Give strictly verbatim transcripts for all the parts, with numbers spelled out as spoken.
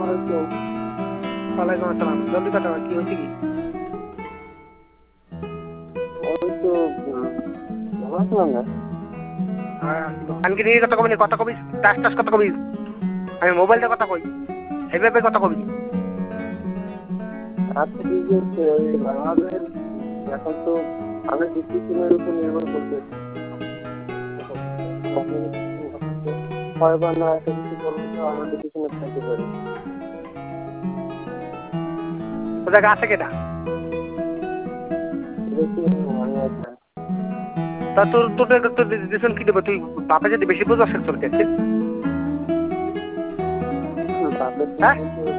ওয়ালাইকুম আসসালাম। জলদি কথা কি হয়েছে কি? আমি নিয়ে কথা কবি কথা কবি টাস টাস কথা কবি আমি মোবাইলটা কথা কই এইভাবে কথা কবি। আচ্ছা ঠিক আছে, ওই আমাদের এখন তো আমি ডিসিশনের উপর নির্ভর করতে ছয়বার না একটা কিছু করবো তো আমরা ডিসিশনে থাকতে পারি। ও জায়গা আছে কেটা? তা তোর তোর তোর ডিসিশন কি দেবো? তুই বাপে যদি বেশি বুঝ আসে তোর কাছে হ্যাঁ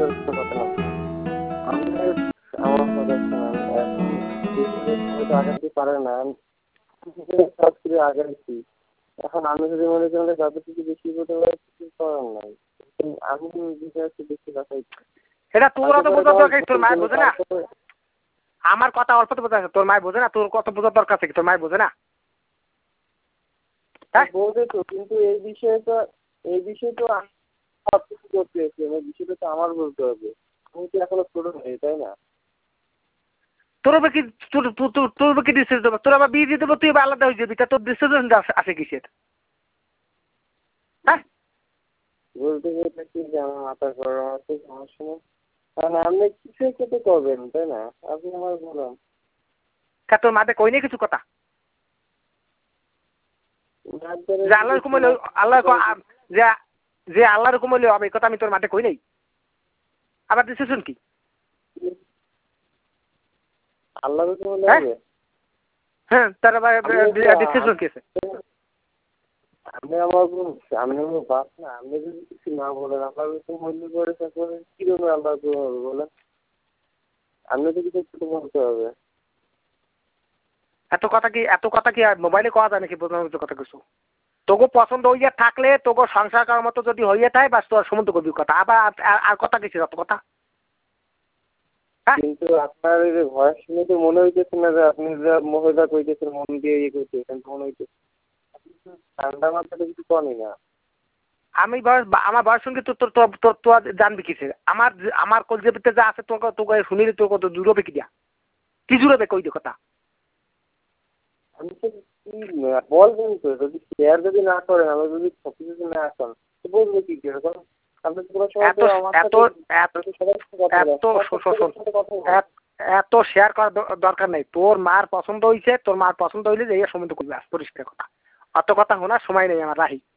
আগাতে পারে না আগাইছি। এখন আমি যদি মনে করি তাদের থেকে বেশি করতে পারি কিছু করার নাই। আমি বেশি বাসাই এটা তোর অত বোঝার দরকার, তোর মায়ের বোঝে না। আমার কথা অল্প তো বোঝা, তোর মায়ের বোঝে না। তোর কত বোঝার দরকার আছে, তোর মায়ের বোঝে না। বোঝে তো, কিন্তু এই বিষয়ে তো এই বিষয়ে তো সব কিছু করতে হচ্ছে, বিষয়টা তো আমার বলতে হবে। আমি তো এখনো ছোট নেই, তাই না? তোর কি তোর তোর কি ডিসিশন দেবো? তোর আবার বিয়ে দিয়ে দেবো, তুই আলাদা হয়ে যাবি। তা তোর ডিসিশন আছে কিসের? হ্যাঁ বলতে গেলে কি যে আমার মাথার গরম আছে, সমস্যা নেই। কারণ আপনি কিছু খেতে করবেন, তাই না? আপনি আমার বলুন তোর মাঠে কই নেই কিছু কথা। আল্লাহ রকম হইলে আল্লাহ যে আল্লাহ রকম হইলে হবে, কথা আমি তোর মাঠে কই নেই। আবার ডিসিশন কি? আল্লাহ রকম হলে হবে? হ্যাঁ, তার আবার ডিসিশন কি আছে? আপনি আমার আপনি আমার বাপ না, আপনি যদি কিছু না বলেন আল্লাহ রকম হইলে পরে তারপরে কিরকম আল্লাহ রকম হবে বলেন? আপনি তো কিছু একটু বলতে হবে। এত কথা কি এত কথা কি মোবাইলে কওয়া যায় নাকি? বোঝানোর কথা কিছু তোকে পছন্দ হইয়া থাকলে তোকে সংসার করার মতো যদি হইয়া থাকে বাস তোর সমুদ্র করবি কথা। আবার আর কথা কিছু অত কথা। কিন্তু আপনার এই যে ভয়েস শুনে তো মনে হইতেছে না যে আপনি যা মহিলা কইতেছেন মন দিয়ে ইয়ে করতেছেন, মনে হইতেছে ঠান্ডা মাথাটা কিছু কমই না। আমি বয়স আমার বয়স সঙ্গে তোর তোর তোর তোর জানবি কিসে? আমার আমার কলজেপিতে যা আছে তোকে তোকে শুনিলে তোর কত জুড়বে কি দিয়া? কি জুড়বে কই দে কথা? আমি তো বলবেন তো, যদি শেয়ার যদি না করেন, আমি যদি সত্যি যদি না আসেন তো বলবো কি কিরকম? এত শেয়ার করার দরকার নেই। তোর মার পছন্দ হয়েছে, তোর মার পছন্দ হইলে যে সমুদ্র করবি, পরিষ্কার কথা। অত কথা শোনার সময় নেই আমার, রাহি।